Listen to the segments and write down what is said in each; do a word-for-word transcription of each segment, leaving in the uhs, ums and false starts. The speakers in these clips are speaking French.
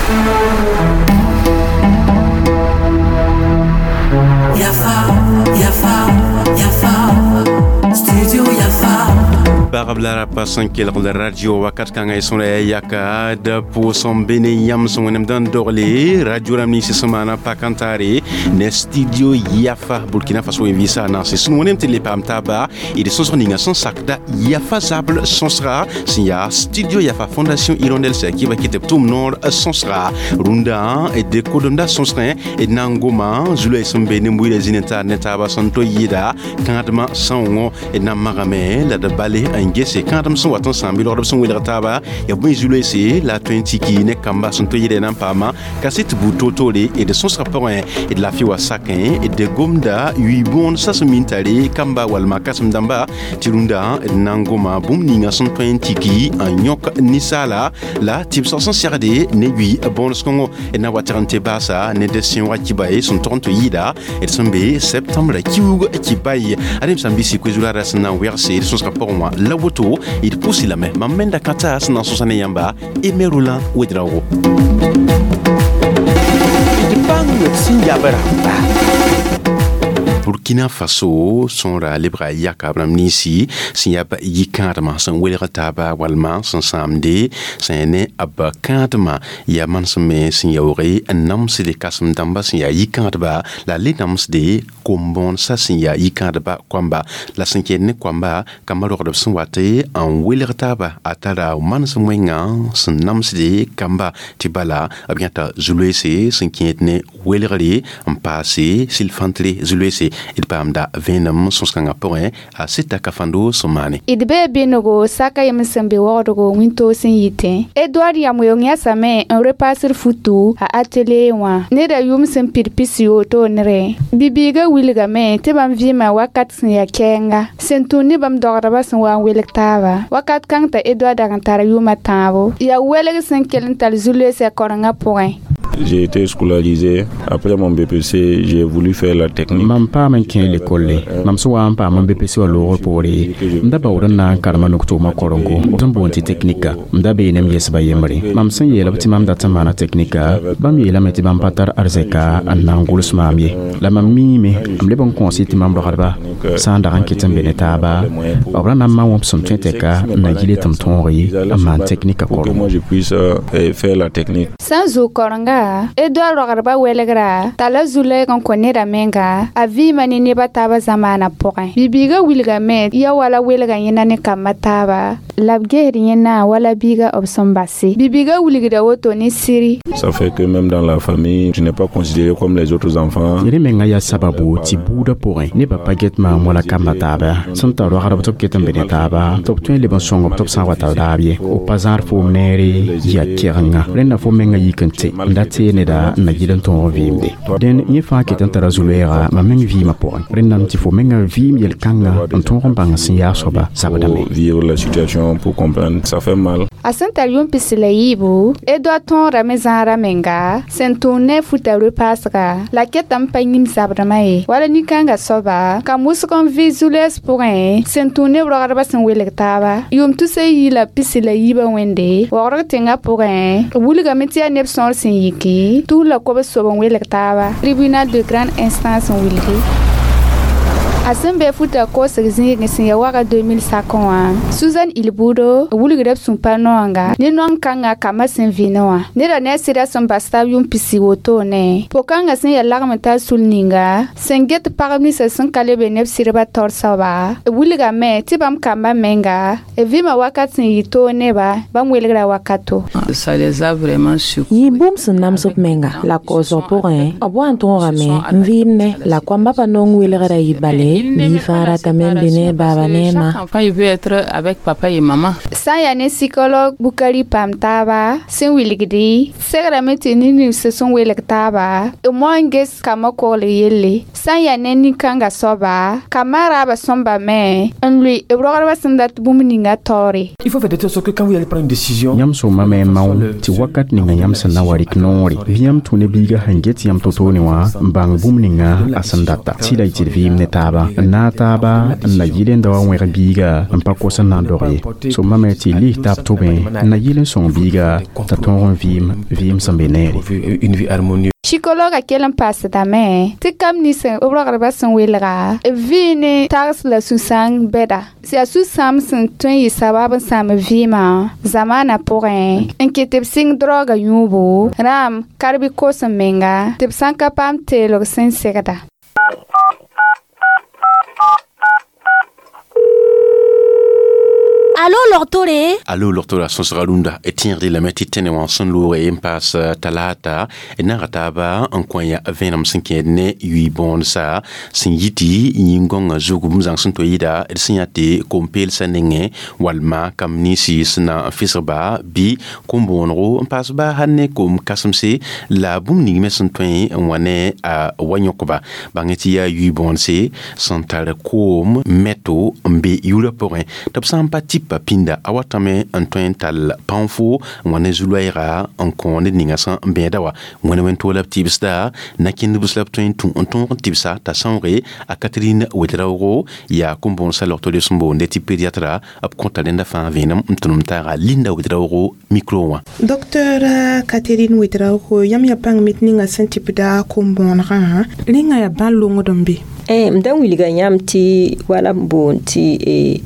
Yafa, Yafa, Yafa, Studio Yafa. Barablara pasan kelak da radio wakat kanga isona yaka da po som bene yam son nem dan dorle radio ramni se semana pakantare ne studio Yafa Burkina Faso invisa na se sunu nem tele pam taba e de son soninga son sakda Yafa Zable sonsra sia studio Yafa Fondation Hirondelle se qui va quitter tout nord sonsra runda e de kodonda sonsra e nangoma zule som bene mbuile zineta netaba santo yida kadma songo e namagame la de bale ngese kadam son watan sambi lor son wila taba ya bon zulesi la vingt ki ne kamba son to yide nan pama kasit butotole et de son rapport et de la fiwa sakin et de gomda hui bon sa se mintale kamba walma kasam damba tirunda nangoma bum ninga son vingt ki an yok nisala la tip son siade ne hui bon skongo et na watarante basa ne de sin wakibae son trente yida et sombe septembre kiugo kibaye adem sambi si kwezula rasna werse son rapport moi la woto il pousse la main mamenda katas na sosane yamba e merula wedrawo dipang sinjabara Burkina Faso son ra libra yakabram nisi sinyaba yikadma san welrataba walma san samde sene abakadma ya mansme sinyawri annams de kasm damba sinya yikadba la linams de kombon sa sinya yikadba kwamba la sinkene kwamba kamaro de swate en welrataba atara mansmwenga san nams de kamba tibala abiata zulese sinkene welrali en passé silfantre zulese il pamda venam sonskanga poin a sita kafando somani idbe benogo saka yemsembe wodogo winto sinyite Edouard yamoyonya same un repas sur futu a atelier wa ne da yum sem pirpisio to nre bibiga wilga me te bam vima wakat ya kenga sentuni bam dogara san wa welektava wakat kangta Edouard dagantara yuma tavo ya weleg sen kelental zule se koranga poin. J'ai été scolarisé. Après mon B P C, j'ai voulu faire la technique. Mam pa man ken l'école. Mam so am pa mon B P C o lo repori. Mda ba urana karma nokto ma korongo. Tan bonti technika. Mda be nem yes ba yemri. Mam san yela bti mam data mana technika. Bam yela meti bam patar arzeka anangul smamye. La mam mi me am le bon conseil mam roharba. San da ran kitan beneta ba. Urana ma won son tenteka na gile tam tonri am technika ko. Moi je puisse faire la technique. Sans au koronga Edouard rogarba welegra tala zule kon konera menga avi manini bataba zamana porin bibiga wilga met ya wala welga yena ne kamataba labgeri yena wala biga obsombasi bibiga wilga woto ni siri. Ça fait que même dans la famille je n'ai pas considéré comme les autres enfants. Yere menga ya sababu ti buda porin ne papa get ma wala kamataba santa rogarba top ketan benetaba top twen le bon songo top sa wata dabie o pazar fo mneri ya kiranga rena fo menga yikante ndate ne da na gidan ton vimde den ye fa ke tan tarazulera ma men vi ma por renam ti fo men vi yel kanga ton rombang sin ya soba sabadame vivre la situation pour comprendre ça fait mal asantalion pisleibu Edouard ton ramezara menga sentone futa repasra la ketam pagnim sabadame wala ni kanga soba kamuskon visules porin sentone rogarba sen welektaba yum tu sey la pisleiba wende wora tenga porin wuliga metia nepson sin yiki tout la kobe sobon welektaba tribunal de grande instance en wilgi Asembe futa ko segzi ngisi ya waka deux mille cinquante Susan Ilbudo wuli grep sumpa noanga ni non kanga kama sen vinoa ni da ne sira son basta yum pisi woto ne pokang sen ya lagmenta sulninga senget parmi se son kale benef sirba torsaba wuli ga me tibam kamba menga e vima wakat sen yito ne ba bam welegra wakato ça les a vraiment sur yi boom sen nam sop menga la cause pour un abo anton rame vimne la kwamba panong welegra yibale ni fara tamen bene baba nema enfant il veut être avec papa et maman ça y a ne psychologue Bukari Pamtaba sen wiligdi segra metini ni se son welektaba e monges kama ko le yele ça y a ne ni kanga soba kamara ba somba me en lui e rogarba sendat bumuninga tori il faut faire de telle sorte que quand vous allez prendre une décision yam so mame maw ti wakat ni ngam sana wari knori yam tune biga hanget yam totoni wa bang bumuninga asandata sila itir vim ne taba wã na taaba n na yɩl n da wa wẽg biiga n pa kos n na n doge sõmbame tɩ lis tab tʋbẽ n na yɩl n sõng biiga t'a tõog n vɩɩm vɩɩm sẽn be neere. Chikologa kelen pasadame ti kam ni sen obrogre ba sen welga vini tags la susang beda si a susam sen tun yi sabab sam vima zamana pourrin enkete sing droga yubu ram karbi kosen menga tip sanka pam telo sen segada. Allô, Lortore? Allô, Lortore, son saralunda, et tiendri la meti tenewan son loure en pas talata, et narataba, en kwanya venam sinkene, yui bon sa, sin yiti, yingong zugum zang santoida, et signate, kompel sanenge, walma, kam nisi, sna fisaba, bi, kombonro, en pas ba, hanne, kom kasamse, la boum nigme santoyen, wane a wanyokoba, bangetia yui bon se, santal kom, meto, mbe yura porin, top sampa tip pinda awatame antoin tal panfo wane zuluaira en konde ningasan bedawa wane wento lap tibsta nakin buslap toin tun onton tibsa ta sanre a Catherine Wedrauro ya kumbon salorto de sumbo ndeti pediatra ap kontalenda fa venam mtunum tara Linda Wedrauro micro wa docteur Catherine Wedrauro yam ya pang mitninga sentipda kumbon ra linga ya ban longo dombe eh mdan wiliga yamti wala bonti e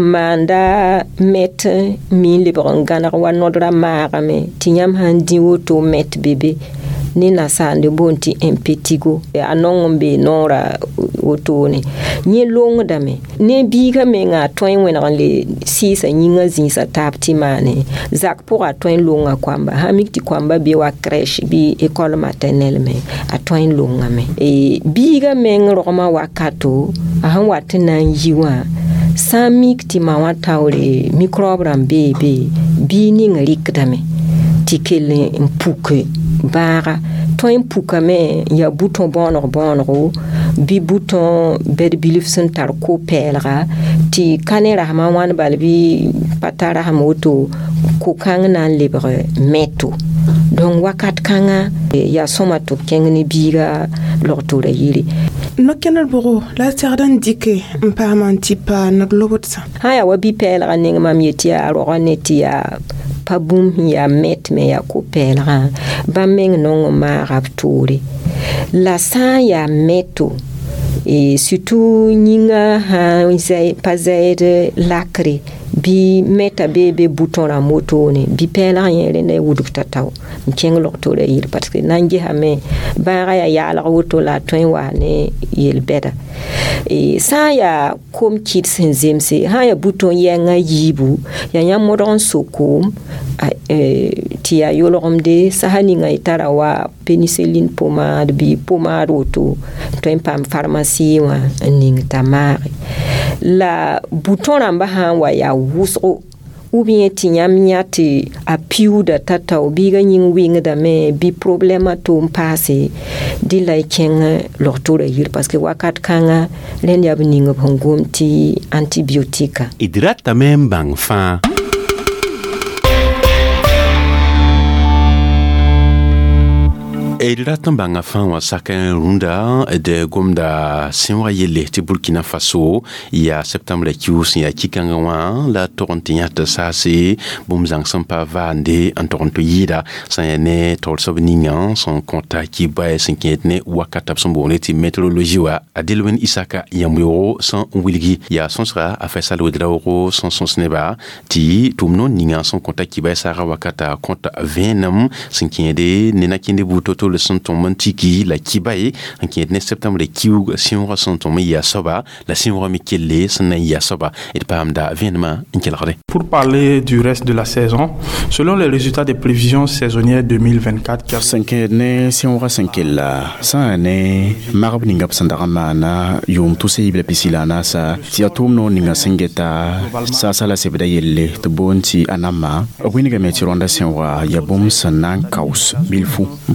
manda met mi libron gana wa nodra marame tinyam handi woto met bebe ni na sande bonti empetigo e anongombe nora woto ni ni long dame ne biga menga toin wena le sisa nyinga zinsa tapti mane zak pour a toin longa kwamba hamikti kwamba bi wa crèche bi école maternelle me a toin longa me e biga menga roma wakato ahan watinan yiwa samikti ma wataure microbe bebe bi ni ngarikdame tikele mpuke bara toin pukame ya bouton bonor bonro bi bouton bed bilif sun tar ko pelra ti kanera ma wan balbi patara moto ko kangna libre meto donc wakat kanga ya soma to kengni biga lortura yiri no kenal boro la sardan dike mpa mantipa na globotsa haya wabi pelra ning mamietia ronetia pabum ya met me ya ko pelra ba meng non ma raptori la sa ya meto et surtout ninga ha zai pazaide lakri bi meta bebe bouton la moto ne bi pela yele ne wudukta taw nkeng lokto le yir parce que nangi hame bara ya ya la woto la toin wa ne yel beda e sa ya kom kit senzemse ha ya bouton yenga yibu ya nya modon sokum e ti ya yolomde sa haninga itara wa penicilline pomade bi pomade woto toin pam pharmacie wa ning tamari la bouton ramba ha wa ya wusro ou bien tinyam nyati a piu da tata o biga nying wing da me bi problema to mpase di la kenga lortura yir parce que wakat kanga len yab ninga bongom ti antibiotika hidrata même bang fa Hidratan banga fan wa sakan runda de gomda sinwa yele ti Burkina Faso ya septembre kius ya kikanga wa la torontinya ta sasi bumzang sampa vande en toronto yida sayane tolso ningan son contact ki ba sinketne wakata sombone ti météorologie wa adelwen isaka yamuro son wilgi ya sonsra a fait ça le drauro son son sneba ti tumno ningan son contact ki ba sara wakata konta venam sinkede nena kinde butoto le son mantiki la kibaye en qui est né septembre le kiu si on ressent ton ya soba la si on remet kelle sna ya soba et pas amda viennement in kelare. Pour parler du reste de la saison, selon les résultats des prévisions saisonnières deux mille vingt-quatre car cinquene si on ressent kella ça ne marab ninga sandara mana yum to se ibla pisilana sa ti atum no ninga singeta sa sala se beda yelle to bonti anama winiga metironda senwa ya bom sanan kaus bilfu Burkina Faso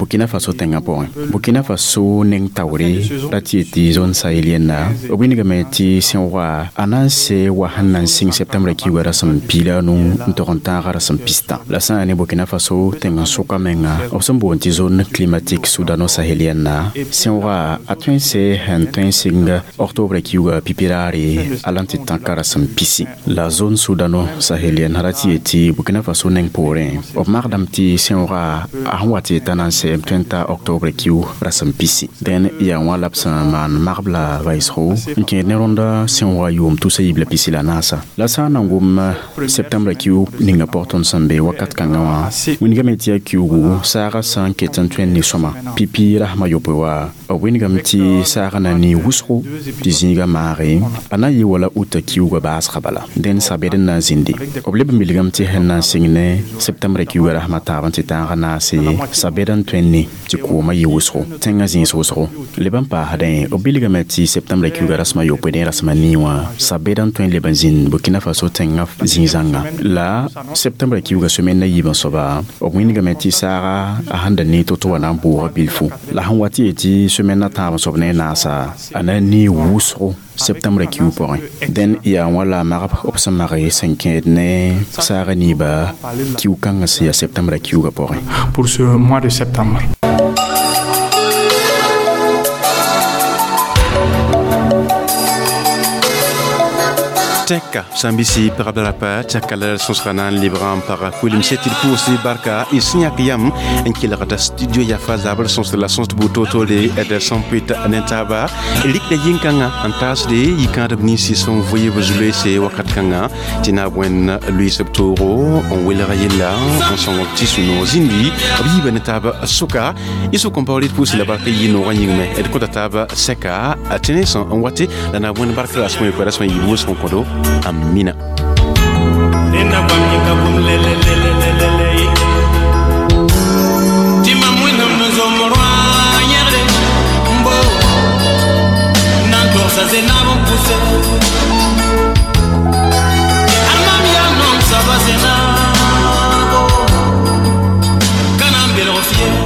Faso tenga point Burkina Faso neng tawre rati ti zone sahélienne obiniga meti senwa ananse wa hanan sing septembre ki wara sam pila nu ntoronta gara sam pista la sa ne Burkina Faso tenga soka menga obsambo ti zone climatique soudano sahélienne senwa atwense hanten sing octobre ki wa pipirari alanti tankara sam pisi la zone soudano sahélienne rati ti Burkina Faso neng pore ob mardam ti senwa ahwati tananse trente octobre ki rasam pisi den ya wala psa man marbla vaisro nke neronda senwa yum tu sayibla pisi la nasa la sana ngum septembre ki ninga porton sambe wakat kangawa winiga metia ki ugu sara san ketan twen ni soma pipi rahma yopewa winiga meti sara na ni wusro dizinga mare ana yi wala uta ki ugu bas khabala den sabeden na zindi obleb miligam ti henna singne septembre ki ugu rahma tabanti tanga na se sabeden twen ni kuma yi wusro tenga zin sosro leban pa haden obiliga meti septembre ki rasma yo peden rasma niwa sabedan twen leban zin Burkina Faso tenga zin zanga la septembre ki uga semaine yi ban soba ogwiniga meti sara ahanda ni toto wana bo bilfu la hanwati eti semaine na ta ban sobne na sa anani wusro septembre ki u point den ya wala marab obsamare cinquième ne sara ni ba ki u kanga ya septembre ki uga point pour ce mois de septembre. Teka sambisi parabrapa takala sonsranan libran para kulim setil pousi barka isinya kiyam enkila kata studio ya fazabal sons de la sons de butoto de ederson pit anentaba elik de yinkanga antas de yikanda bnisi son voye bozule se wakat kanga tina bwen Louis Septoro on welera yella on son tisu no zindi abi benetaba soka iso kompawlit pousi la barka yino wanyingme et kotataba seka atene son on wate dana bwen barka asmo opération yibo son kodo Amina. Nena kwamika kumlele lele lele lele. Tima mwina mzomorwa nyere mbo. Nanto sa zenabo puse. Amami ya non sa bazenabo. Kanambelo fier.